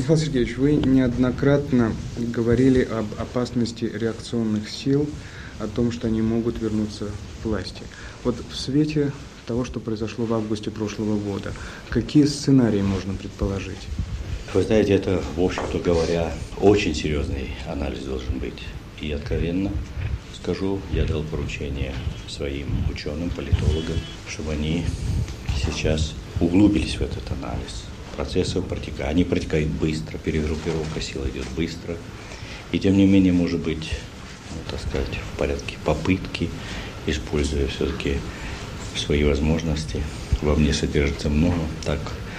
Михаил Сергеевич, вы неоднократно говорили об опасности реакционных сил, о том, что они могут вернуться к власти. Вот в свете того, что произошло в августе прошлого года, какие сценарии можно предположить? Вы знаете, это, в общем-то говоря, очень серьезный анализ должен быть. И откровенно скажу, я дал поручение своим ученым, политологам, чтобы они сейчас углубились в этот анализ. Процессы протекают, они протекают быстро, перегруппировка сил идет быстро. И тем не менее, может быть, так сказать, в порядке попытки, используя все-таки свои возможности. Во мне содержится много. Так,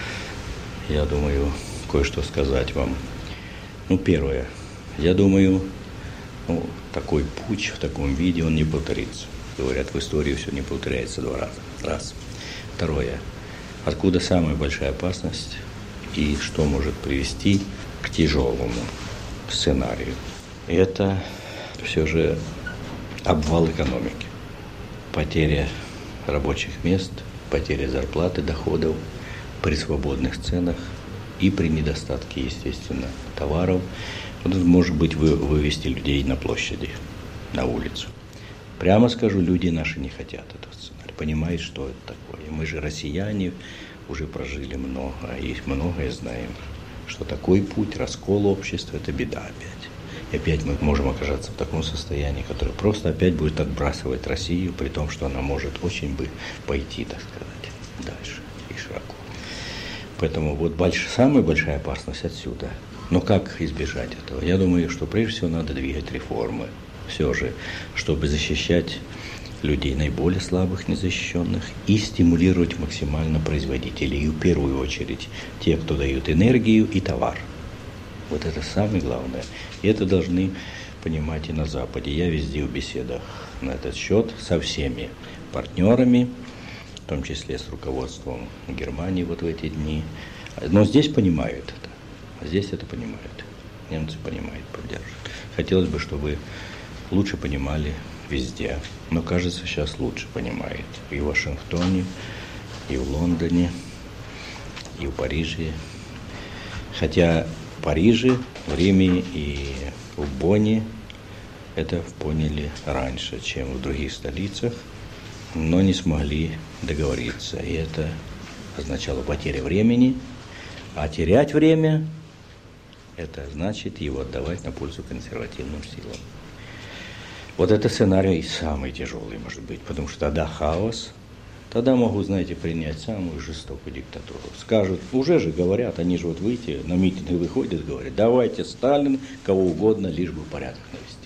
я думаю, кое-что сказать вам. Первое. Я думаю, такой путь в таком виде, он не повторится. Говорят, в истории все не повторяется 2 раза. Раз. Второе. Откуда самая большая опасность и что может привести к тяжелому сценарию? Это все же обвал экономики. Потеря рабочих мест, потеря зарплаты, доходов при свободных ценах и при недостатке, естественно, товаров. Может быть, вывести людей на площади, на улицу. Прямо скажу, люди наши не хотят этого сценария. Понимают, что это такое. Мы же россияне, уже прожили много, и многое знаем, что такой путь, раскол общества – это беда опять. И опять мы можем оказаться в таком состоянии, которое просто опять будет отбрасывать Россию, при том, что она может очень бы пойти, так сказать, дальше и широко. Поэтому самая большая опасность отсюда. Но как избежать этого? Я думаю, что прежде всего надо двигать реформы. Все же, чтобы защищать людей наиболее слабых, незащищенных, и стимулировать максимально производителей. И в первую очередь те, кто дают энергию и товар. Вот это самое главное. И это должны понимать и на Западе. Я везде в беседах на этот счет со всеми партнерами, в том числе с руководством Германии в эти дни. Но здесь понимают это. Здесь это понимают. Немцы понимают, поддерживают. Хотелось бы, чтобы лучше понимали везде. Но, кажется, сейчас лучше понимают. И в Вашингтоне, и в Лондоне, и в Париже. Хотя в Париже, в Риме и в Бонне это поняли раньше, чем в других столицах, но не смогли договориться. И это означало потерю времени. А терять время – это значит его отдавать на пользу консервативным силам. Вот это сценарий самый тяжелый, может быть, потому что тогда хаос, тогда могут, знаете, принять самую жестокую диктатуру. Скажут, уже же говорят, они же выйти, на митинги выходят, говорят, давайте Сталин, кого угодно, лишь бы порядок навести.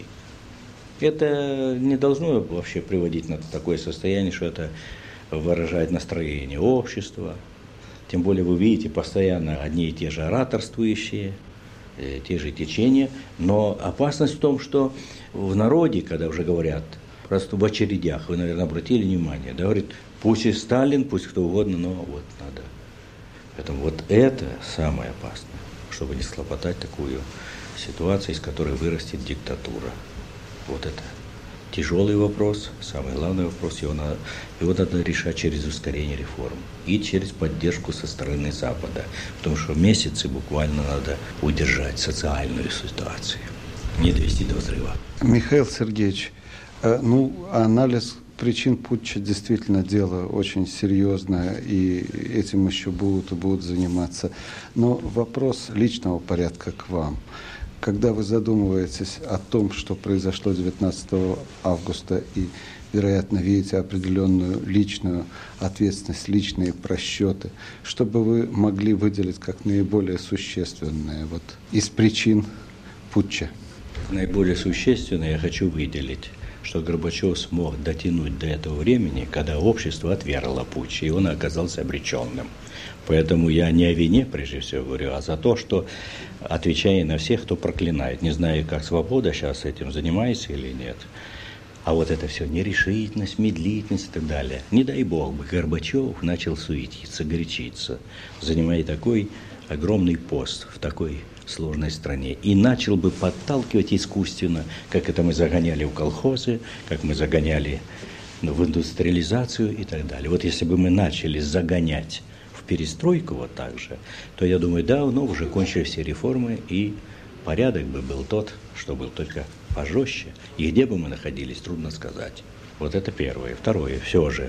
Это не должно вообще приводить на такое состояние, что это выражает настроение общества. Тем более вы видите постоянно одни и те же ораторствующие, те же течения, но опасность в том, что в народе, когда уже говорят, просто в очередях, вы, наверное, обратили внимание, да, говорит, пусть и Сталин, пусть кто угодно, но вот надо. Поэтому это самое опасное, чтобы не схлопотать такую ситуацию, из которой вырастет диктатура. Вот это тяжелый вопрос, самый главный вопрос, его надо решать через ускорение реформ и через поддержку со стороны Запада, потому что месяцы буквально надо удержать социальную ситуацию, не довести до взрыва. Михаил Сергеевич, анализ причин путча действительно дело очень серьезное, и этим еще будут заниматься. Но вопрос личного порядка к вам. Когда вы задумываетесь о том, что произошло 19 августа, и, вероятно, видите определенную личную ответственность, личные просчеты, что бы вы могли выделить как наиболее существенное из причин путча? Наиболее существенное я хочу выделить, что Горбачев смог дотянуть до этого времени, когда общество отвергло путч, и он оказался обреченным. Поэтому я не о вине, прежде всего, говорю, а за то, что отвечая на всех, кто проклинает. Не знаю, как свобода сейчас этим занимается или нет. А вот это все нерешительность, медлительность и так далее. Не дай бог бы Горбачев начал суетиться, горячиться, занимая такой огромный пост в такой сложной стране. И начал бы подталкивать искусственно, как это мы загоняли в колхозы, как мы загоняли в индустриализацию и так далее. Вот если бы мы начали загонять в перестройку вот так же, то, я думаю, давно уже кончили все реформы, и порядок бы был тот, что был, только пожестче. И где бы мы находились, трудно сказать. Вот это первое. Второе, все же,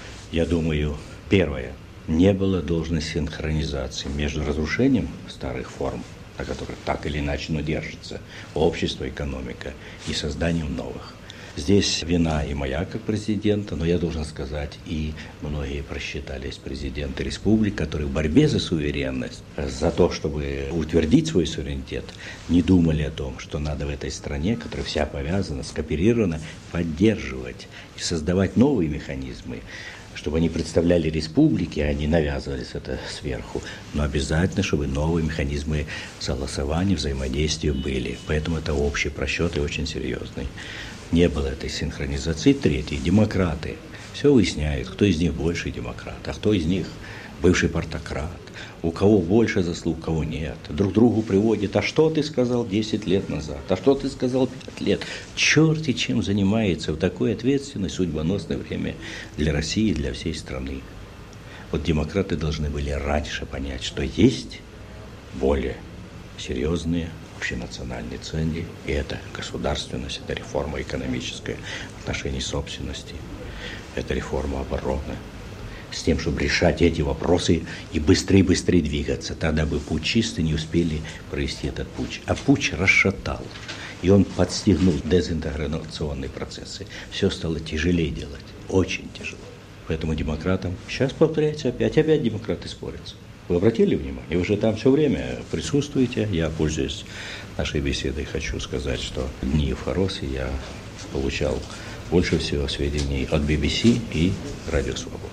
я думаю, первое, не было должной синхронизации между разрушением старых форм, на которых так или иначе, но держится общество, экономика, и созданием новых. Здесь вина и моя как президента, но я должен сказать, и многие просчитались президенты республик, которые в борьбе за суверенность, за то, чтобы утвердить свой суверенитет, не думали о том, что надо в этой стране, которая вся повязана, скооперирована, поддерживать и создавать новые механизмы, чтобы они представляли республики, а не навязывались это сверху. Но обязательно, чтобы новые механизмы согласования, взаимодействия были. Поэтому это общий просчет и очень серьезный. Не было этой синхронизации. Третье, демократы. Все выясняют, кто из них больше демократ, а кто из них бывший партократ. У кого больше заслуг, у кого нет. Друг другу приводят, а что ты сказал 10 лет назад, а что ты сказал 5 лет. Черти чем занимается в такое ответственное, судьбоносное время для России и для всей страны. Вот демократы должны были раньше понять, что есть более серьезные общенациональные ценности, и это государственность, это реформа экономическая в отношении собственности, это реформа обороны, с тем, чтобы решать эти вопросы и быстрее двигаться. Тогда бы путчисты не успели провести этот путч. А путч расшатал, и он подстегнул дезинтеграционные процессы. Все стало тяжелее делать, очень тяжело. Поэтому демократам, сейчас повторяется опять демократы спорятся. Вы обратили внимание? Вы же там все время присутствуете. Я, пользуясь нашей беседой, хочу сказать, что дни в Харосе я получал больше всего сведений от BBC и Радио Свобода.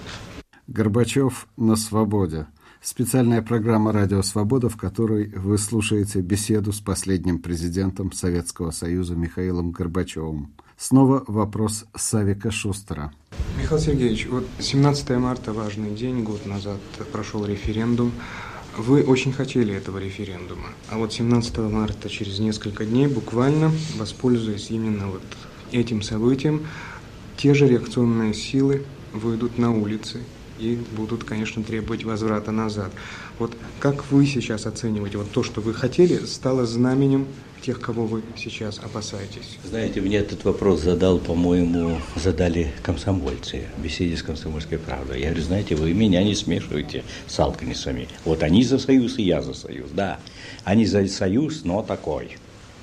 Горбачев на свободе. Специальная программа «Радио Свобода», в которой вы слушаете беседу с последним президентом Советского Союза Михаилом Горбачевым. Снова вопрос Савика Шустера. Михаил Сергеевич, вот 17 марта, важный день, год назад прошел референдум. Вы очень хотели этого референдума. А вот 17 марта, через несколько дней, буквально, воспользуясь именно вот этим событием, те же реакционные силы выйдут на улицы и будут, конечно, требовать возврата назад. Вот как вы сейчас оцениваете, вот то, что вы хотели, стало знаменем тех, кого вы сейчас опасаетесь? Знаете, мне этот вопрос задали комсомольцы в беседе с «Комсомольской правдой». Я говорю, знаете, вы меня не смешиваете с алканисами. Вот они за союз, и я за союз. Да, они за союз, но такой,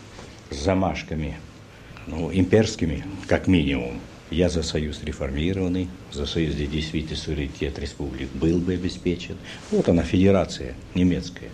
с замашками, имперскими, как минимум. Я за союз реформированный, за союз, где действительно суверенитет республик был бы обеспечен. Вот она, федерация немецкая.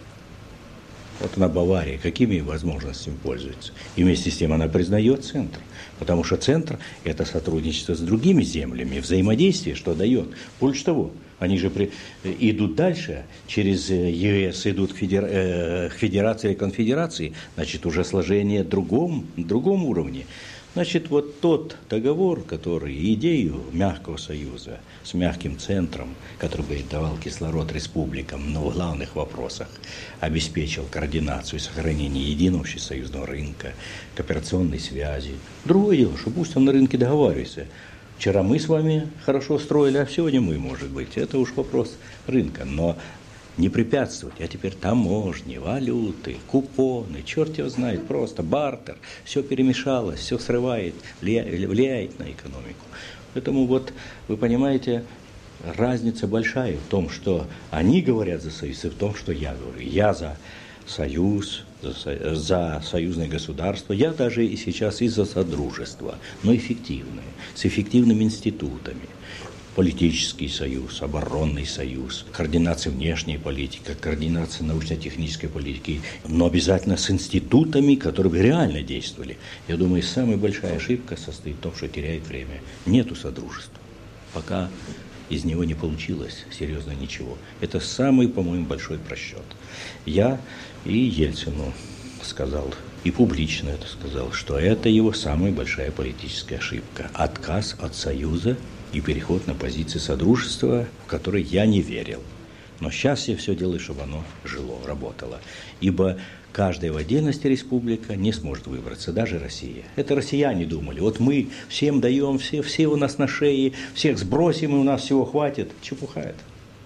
Вот она, Бавария, какими возможностями пользуется. И вместе с тем она признает центр. Потому что центр – это сотрудничество с другими землями, взаимодействие, что дает. Больше того, они же идут дальше, через ЕС идут к федерации или конфедерации, значит, уже сложение другом уровне. Значит, вот тот договор, который идею мягкого союза с мягким центром, который бы давал кислород республикам, но в главных вопросах обеспечил координацию и сохранение единого общесоюзного рынка, кооперационной связи. Другое дело, что пусть он на рынке договаривается. Вчера мы с вами хорошо строили, а сегодня мы, может быть. Это уж вопрос рынка. Но не препятствовать, а теперь таможни, валюты, купоны, черт его знает, просто бартер, все перемешалось, все срывает, влияет на экономику. Поэтому вот, вы понимаете, разница большая в том, что они говорят за союз, и в том, что я говорю. Я за союз, за союзное государство, я даже и сейчас и за содружество, но эффективное, с эффективными институтами. Политический союз, оборонный союз, координация внешней политики, координация научно-технической политики, но обязательно с институтами, которые бы реально действовали. Я думаю, самая большая ошибка состоит в том, что теряет время. Нету содружества. Пока из него не получилось серьезно ничего. Это самый, по-моему, большой просчет. Я и Ельцину сказал, и публично это сказал, что это его самая большая политическая ошибка. Отказ от союза и переход на позиции содружества, в которой я не верил. Но сейчас я все делаю, чтобы оно жило, работало. Ибо каждая в отдельности республика не сможет выбраться, даже Россия. Это россияне думали, вот мы всем даем, все у нас на шее, всех сбросим, и у нас всего хватит. Чепуха это.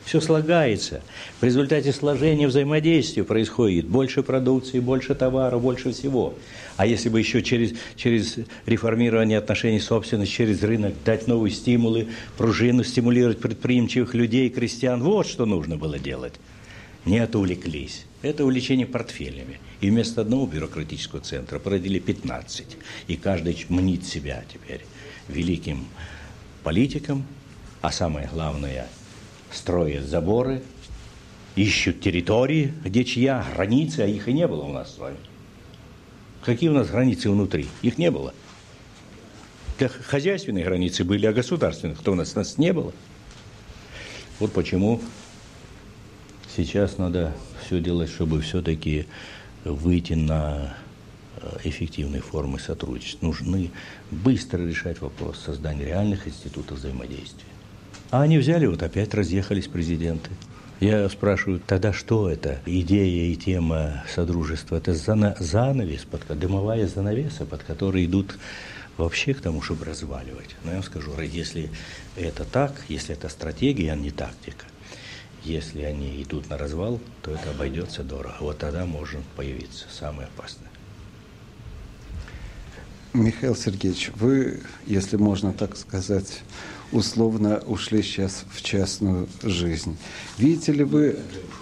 Все слагается. В результате сложения взаимодействия происходит больше продукции, больше товара, больше всего. А если бы еще через реформирование отношений собственности, через рынок дать новые стимулы, пружину, стимулировать предприимчивых людей, крестьян, вот что нужно было делать. Нет, увлеклись. Это увлечение портфелями. И вместо одного бюрократического центра породили 15. И каждый мнит себя теперь великим политиком, а самое главное – строят заборы, ищут территории, где чья, границы, а их и не было у нас с вами. Какие у нас границы внутри? Их не было. Хозяйственные границы были, а государственных-то у нас не было. Вот почему сейчас надо все делать, чтобы все-таки выйти на эффективные формы сотрудничества. Нужны быстро решать вопрос создания реальных институтов взаимодействия. А они взяли, вот опять разъехались президенты. Я спрашиваю, тогда что это? Идея и тема содружества – это занавес, дымовая занавеса, под которой идут вообще к тому, чтобы разваливать. Но я вам скажу, если это так, если это стратегия, а не тактика, если они идут на развал, то это обойдется дорого. Вот тогда может появиться самое опасное. Михаил Сергеевич, вы, если можно так сказать, условно ушли сейчас в частную жизнь. Видите ли вы,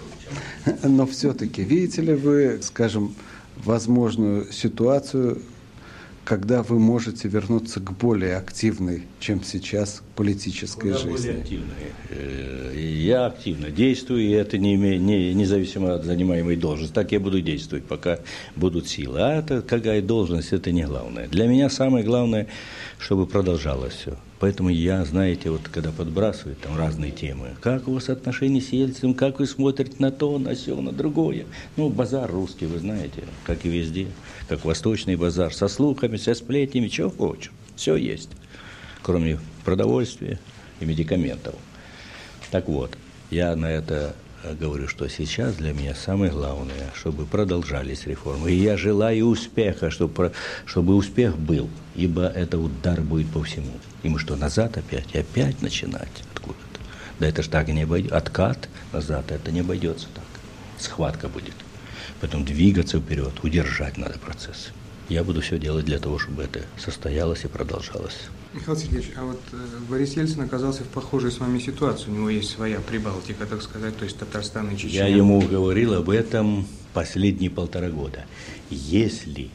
но все-таки, видите ли вы, скажем, возможную ситуацию, когда вы можете вернуться к более активной, чем сейчас, политической жизни? Более активной. Я активно действую, и это независимо от занимаемой должности. Так я буду действовать, пока будут силы. А это какая должность, это не главное. Для меня самое главное, чтобы продолжалось все. Поэтому я, знаете, вот когда подбрасывают там разные темы, как у вас отношения с Ельциным, как вы смотрите на то, на сё, на другое. Ну, базар русский, вы знаете, как и везде, как восточный базар, со слухами, со сплетнями, чего хочешь. Все есть, кроме продовольствия и медикаментов. Так вот, я на это говорю, что сейчас для меня самое главное, чтобы продолжались реформы. И я желаю успеха, чтобы успех был, ибо это удар будет по всему. И мы что, назад опять начинать откуда-то? Да это ж так и не обойдется. Откат назад, это не обойдется так. Схватка будет. Потом двигаться вперед, удержать надо процесс. Я буду все делать для того, чтобы это состоялось и продолжалось. Михаил Сергеевич, а вот Борис Ельцин оказался в похожей с вами ситуации. У него есть своя Прибалтика, так сказать, то есть Татарстан и Чечня. Я ему говорил об этом последние 1,5 года. Если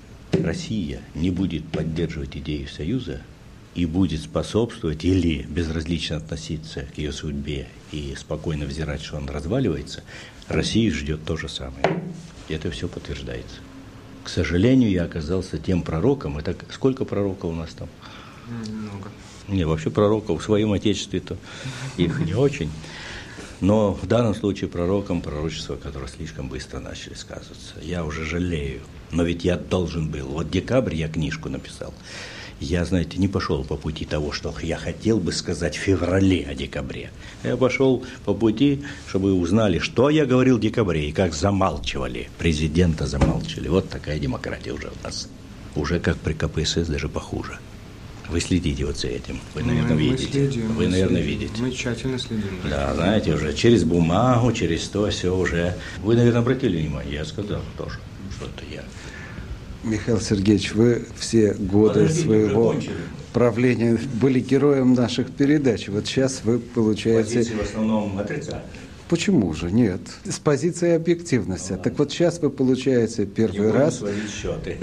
Россия не будет поддерживать идею Союза и будет способствовать или безразлично относиться к ее судьбе и спокойно взирать, что он разваливается, Россию ждет то же самое. И это все подтверждается. К сожалению, я оказался тем пророком. Это сколько пророков у нас там? Много. Не, вообще пророков в своем отечестве-то их не очень. Но в данном случае пророком пророчества, которые слишком быстро начали сказываться. Я уже жалею. Но ведь я должен был. Вот декабрь я книжку написал. Я, знаете, не пошел по пути того, что я хотел бы сказать в феврале о декабре. Я пошел по пути, чтобы узнали, что я говорил в декабре и как замалчивали. Президента замалчивали. Вот такая демократия уже у нас. Уже как при КПСС, даже похуже. Вы следите вот за этим. Вы, наверное, видите. Вы, наверное, видите. Мы тщательно следим. Да, знаете, уже через бумагу, через то, все уже. Вы, наверное, обратили внимание. Я сказал тоже, что это я. Михаил Сергеевич, вы все годы своего правления были героем наших передач. Вот сейчас вы получаете... Позиции в основном отрицательные. Почему же? Нет. С позиции объективности. Так вот сейчас вы получаете первый раз... счеты.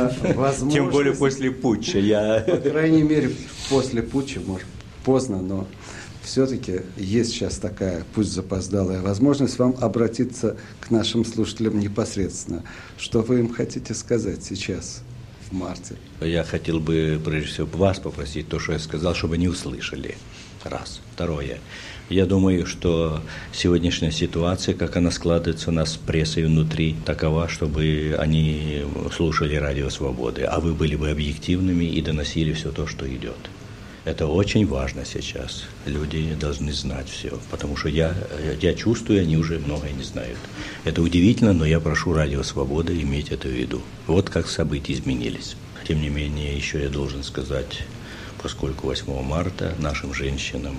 Тем более после путча. По крайней мере, после путча, может, поздно, но все-таки есть сейчас такая, пусть запоздалая, возможность вам обратиться к нашим слушателям непосредственно. Что вы им хотите сказать сейчас, в марте? Я хотел бы, прежде всего, вас попросить то, что я сказал, чтобы они услышали. Раз. Второе. Я думаю, что сегодняшняя ситуация, как она складывается у нас с прессой внутри, такова, чтобы они слушали радио «Свободы», а вы были бы объективными и доносили все то, что идет. Это очень важно сейчас. Люди должны знать все, потому что я чувствую, они уже многое не знают. Это удивительно, но я прошу радио «Свобода» иметь это в виду. Вот как события изменились. Тем не менее, еще я должен сказать, поскольку 8 марта нашим женщинам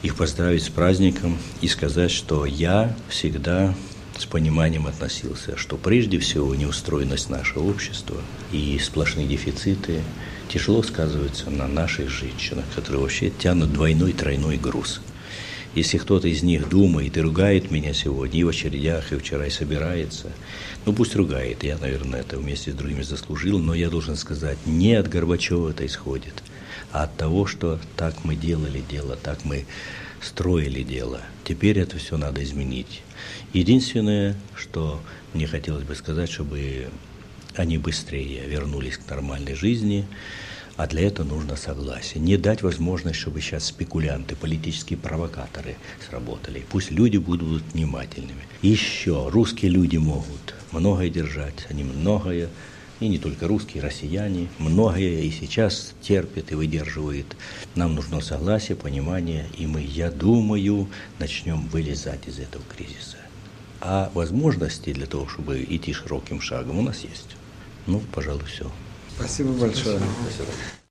их поздравить с праздником и сказать, что я всегда с пониманием относился, что прежде всего неустроенность нашего общества и сплошные дефициты тяжело сказываются на наших женщинах, которые вообще тянут двойной, тройной груз. Если кто-то из них думает и ругает меня сегодня, и в очередях, и вчера, и собирается, ну пусть ругает, я, наверное, это вместе с другими заслужил, но я должен сказать, не от Горбачева это исходит, а от того, что так мы делали дело, так мы строили дело. Теперь это все надо изменить. Единственное, что мне хотелось бы сказать, чтобы они быстрее вернулись к нормальной жизни, а для этого нужно согласие. Не дать возможность, чтобы сейчас спекулянты, политические провокаторы сработали. Пусть люди будут внимательными. Еще русские люди могут многое держать, они многое, и не только русские, россияне, многое и сейчас терпят и выдерживают. Нам нужно согласие, понимание, и мы, я думаю, начнем вылезать из этого кризиса. А возможности для того, чтобы идти широким шагом, у нас есть. Ну, пожалуй, все. Спасибо большое. Спасибо.